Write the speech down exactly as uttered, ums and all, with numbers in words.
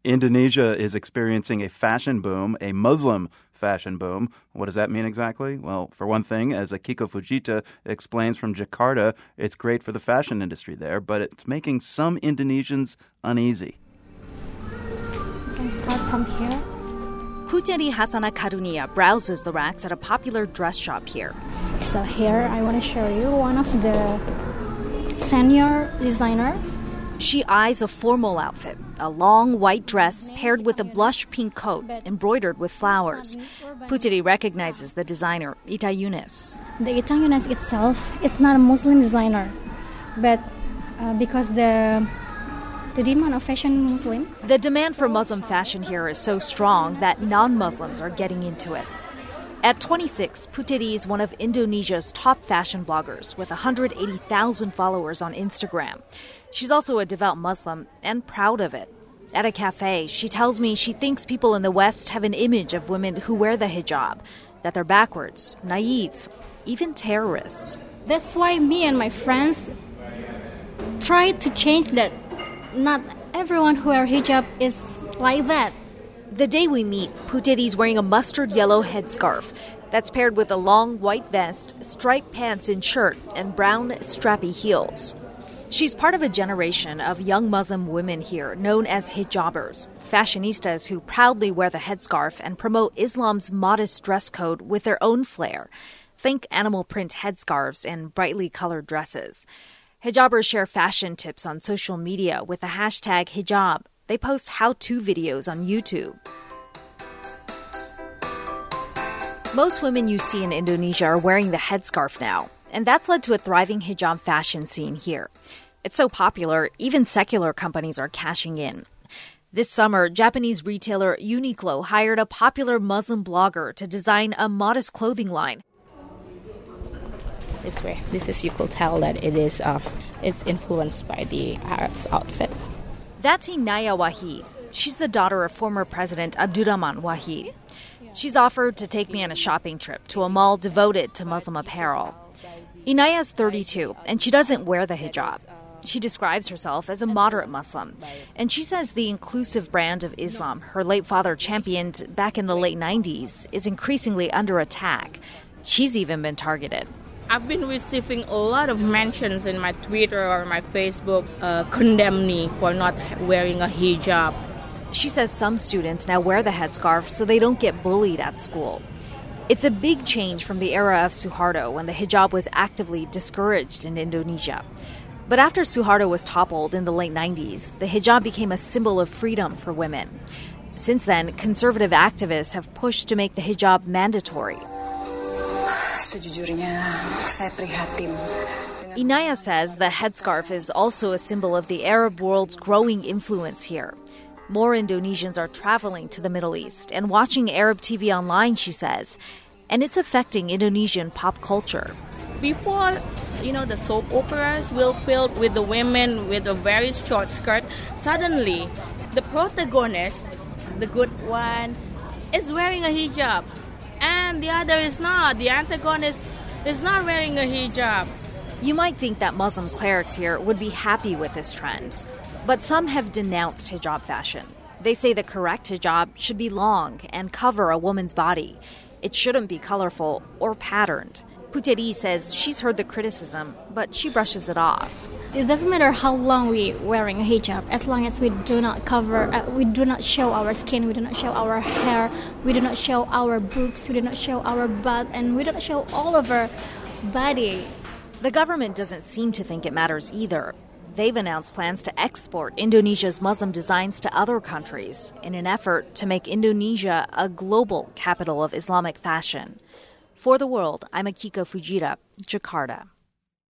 Indonesia is experiencing a fashion boom, a Muslim fashion boom. What does that mean exactly? Well, for one thing, as Akiko Fujita explains from Jakarta, it's great for the fashion industry there, but it's making some Indonesians uneasy. You can start from here. Puteri Hasana Karunia browses the racks at a popular dress shop here. So here I want to show you one of the senior designer. She eyes a formal outfit, a long white dress paired with a blush pink coat embroidered with flowers. Puteri recognizes the designer, Ita Yunis. The Ita Yunis itself is not a Muslim designer, but uh, because the the demand of fashion Muslim. The demand for Muslim fashion here is so strong that non-Muslims are getting into it. At twenty-six, Puteri is one of Indonesia's top fashion bloggers with one hundred eighty thousand followers on Instagram. She's also a devout Muslim and proud of it. At a cafe, she tells me she thinks people in the West have an image of women who wear the hijab, that they're backwards, naive, even terrorists. That's why me and my friends try to change that. Not everyone who wears hijab is like that. The day we meet, Puteri's wearing a mustard yellow headscarf that's paired with a long white vest, striped pants and shirt, and brown strappy heels. She's part of a generation of young Muslim women here known as hijabers, fashionistas who proudly wear the headscarf and promote Islam's modest dress code with their own flair. Think animal print headscarves and brightly colored dresses. Hijabers share fashion tips on social media with the hashtag hijab. They post how-to videos on YouTube. Most women you see in Indonesia are wearing the headscarf now, and that's led to a thriving hijab fashion scene here. It's so popular, even secular companies are cashing in. This summer, Japanese retailer Uniqlo hired a popular Muslim blogger to design a modest clothing line. This way, this is, you could tell that it is uh, it's influenced by the Arab's outfit. That's Inaya Wahid. She's the daughter of former President Abdurrahman Wahid. She's offered to take me on a shopping trip to a mall devoted to Muslim apparel. Inaya's thirty-two, and she doesn't wear the hijab. She describes herself as a moderate Muslim, and she says the inclusive brand of Islam her late father championed back in the late nineties is increasingly under attack. She's even been targeted. I've been receiving a lot of mentions in my Twitter or my Facebook uh, condemn me for not wearing a hijab. She says some students now wear the headscarf so they don't get bullied at school. It's a big change from the era of Suharto when the hijab was actively discouraged in Indonesia. But after Suharto was toppled in the late nineties, the hijab became a symbol of freedom for women. Since then, conservative activists have pushed to make the hijab mandatory. Inaya says the headscarf is also a symbol of the Arab world's growing influence here. More Indonesians are traveling to the Middle East and watching Arab T V online, she says, and it's affecting Indonesian pop culture. Before, you know, the soap operas will fill with the women with a very short skirt. Suddenly, the protagonist, the good one, is wearing a hijab. And the other is not. The antagonist is not wearing a hijab. You might think that Muslim clerics here would be happy with this trend. But some have denounced hijab fashion. They say the correct hijab should be long and cover a woman's body. It shouldn't be colorful or patterned. Puteri says she's heard the criticism, but she brushes it off. It doesn't matter how long we wearing a hijab, as long as we do not cover, uh, we do not show our skin, we do not show our hair, we do not show our boobs, we do not show our butt, and we do not show all of our body. The government doesn't seem to think it matters either. They've announced plans to export Indonesia's Muslim designs to other countries in an effort to make Indonesia a global capital of Islamic fashion. For The World, I'm Akiko Fujita, Jakarta.